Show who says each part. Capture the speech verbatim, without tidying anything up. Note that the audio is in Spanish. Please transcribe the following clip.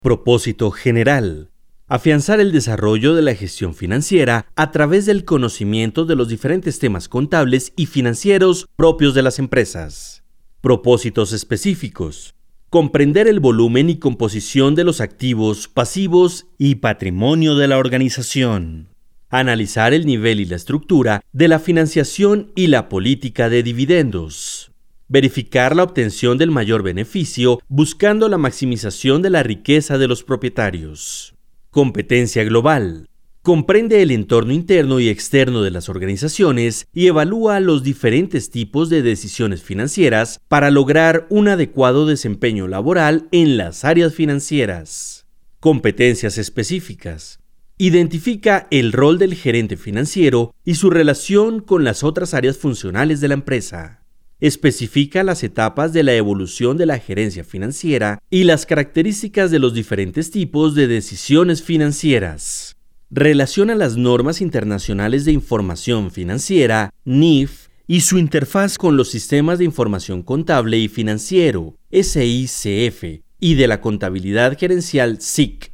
Speaker 1: Propósito general: afianzar el desarrollo de la gestión financiera a través del conocimiento de los diferentes temas contables y financieros propios de las empresas. Propósitos específicos: comprender el volumen y composición de los activos, pasivos y patrimonio de la organización. Analizar el nivel y la estructura de la financiación y la política de dividendos. Verificar la obtención del mayor beneficio buscando la maximización de la riqueza de los propietarios. Competencia global: comprende el entorno interno y externo de las organizaciones y evalúa los diferentes tipos de decisiones financieras para lograr un adecuado desempeño laboral en las áreas financieras. Competencias específicas: identifica el rol del gerente financiero y su relación con las otras áreas funcionales de la empresa. Especifica las etapas de la evolución de la gerencia financiera y las características de los diferentes tipos de decisiones financieras. Relaciona las normas internacionales de información financiera, N I F, y su interfaz con los sistemas de información contable y financiero, S I C F, y de la contabilidad gerencial, S I C.